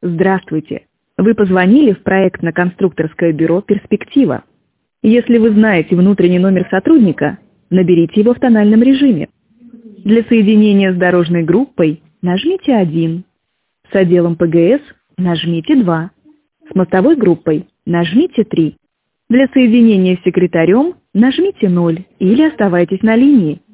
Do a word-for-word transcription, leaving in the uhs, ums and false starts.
Здравствуйте. Вы позвонили в проектно-конструкторское бюро «Перспектива». Если вы знаете внутренний номер сотрудника, наберите его в тональном режиме. Для соединения с дорожной группой нажмите один. С отделом ПГС нажмите два. С мостовой группой нажмите три. Для соединения с секретарем нажмите ноль или оставайтесь на линии.